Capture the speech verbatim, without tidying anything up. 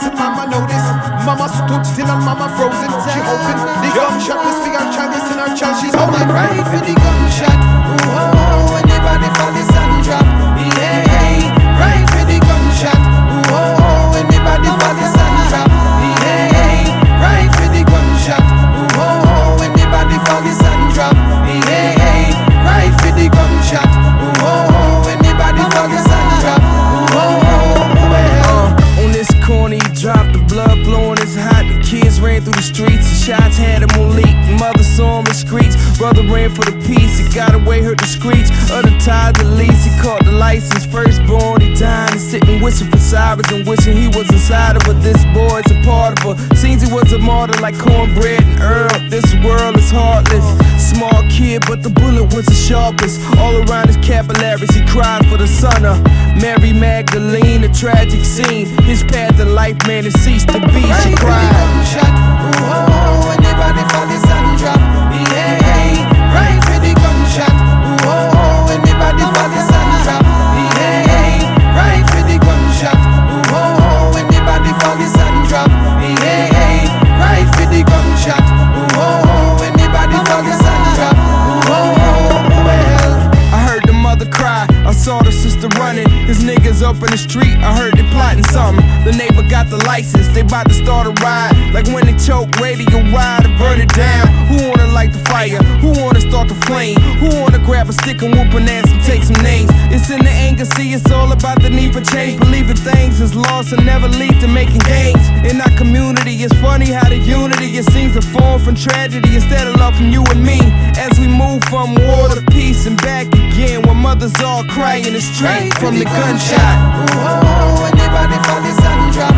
listen, mama know this. Mama stood still and mama frozen. She hoping the gunshot will see her child, listen her child. She's holding right for the gunshot. Ooh, oh, anybody fall this and drop. Yeah, right for the gunshot. Ooh, oh, anybody fall this and drop. Yeah, right for the gunshot. Ooh, oh, anybody fall this and drop. Yeah, right for the gunshot. Ooh, oh, anybody fall this and drop. Ooh, oh, well. Uh, on this corner he dropped, the blood flowing is hot. The kids ran through the streets, the shots had him on leak. Mother saw him in screech, brother ran for the peace. He got away, heard the screech of the tires, the lease. He caught the license, firstborn, he died and sitting wishing for sirens and wishing he was inside of her. This boy's a part of her. Seems he was a martyr like cornbread and herb. This world is heartless. Small kid, but the bullet was the sharpest. All around his capillaries, he cried for the son of Mary Magdalene. A tragic scene. His path in life, man, it ceased to be. She cried. Ooh, oh, anybody fall this and drop. Yeah, right for the gunshot. Ooh, oh, anybody fall this and drop. Yeah, right for the gunshot. Ooh, oh, anybody fall this and drop. Yeah, right for the gunshot. Ooh, oh, anybody fall this and drop. Ooh, oh, well. I heard the mother cry, I saw the sister running. His niggas up in the street, I heard they plotting something. The neighbor got the license, they bout to start a ride. Like when they choke, radio ride and burn it down. Who wanna light the fire? Who wanna start the flame? Who wanna grab a stick and whoop an ass and take some names? It's in the anger, see, it's all about the need for change. Believing things is lost and never lead to making gains. In our community, it's funny how the unity, it seems to fall from tragedy instead of love from you and me. As we move from war to peace and back again, when mothers all crying and straight from the gunshot. Ooh, oh, anybody fall this and drop.